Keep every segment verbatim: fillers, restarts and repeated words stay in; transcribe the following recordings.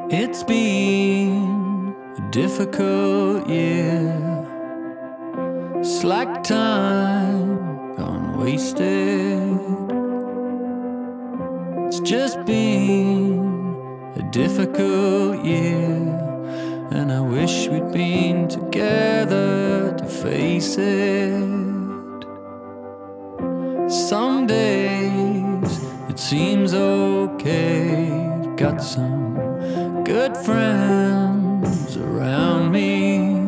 It's been a difficult year. It's like time gone wasted. It's just been a difficult year, and I wish we'd been together to face it. Some days it seems okay, got some good friends around me,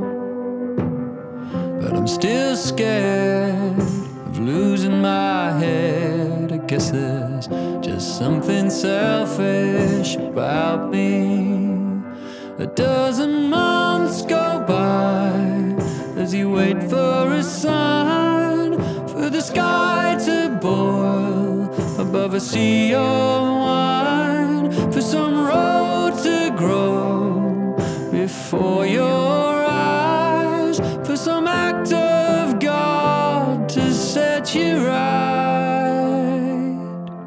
but I'm still scared of losing my head. I guess there's just something selfish about me. A dozen months go by as you wait for a sign, for the sky to boil above a sea of wine, for some road to grow before your eyes, for some act of God to set you right.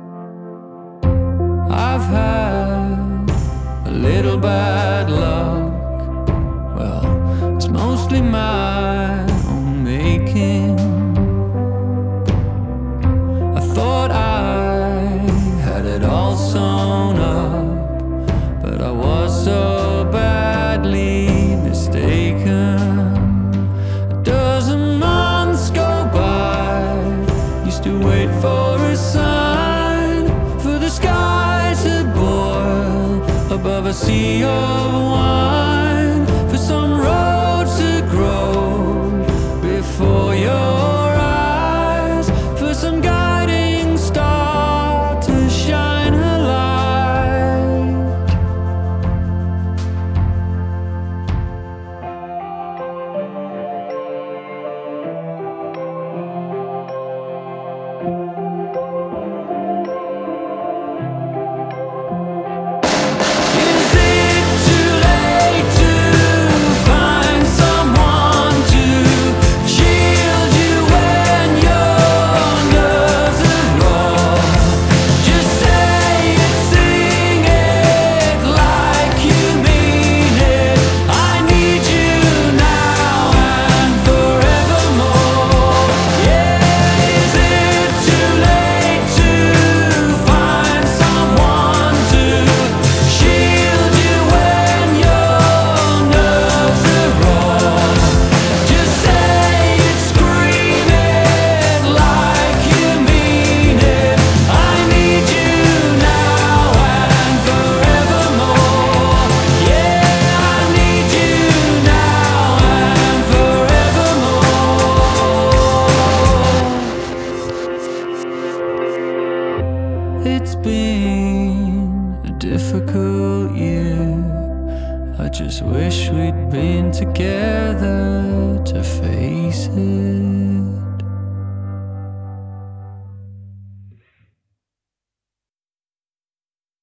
I've had a little bad luck. Well, it's mostly my own making. I thought I had it all sewn up, but I was so badly mistaken. A dozen months go by, used to wait for a sign, for the sky to boil above a sea of wine, for some road to grow before your eyes, for some guiding star to shine a light. Is it too late to find someone to shield you when your nerves are raw? Just say it, sing it like you mean it. I need you now and forevermore. Yeah, is it too late to find someone to shield you when your nerves are raw? Just say it, scream it like you mean it. I need you now and forevermore. Yeah, I need you now and forevermore. It's been a difficult year. I just wish we'd been together to face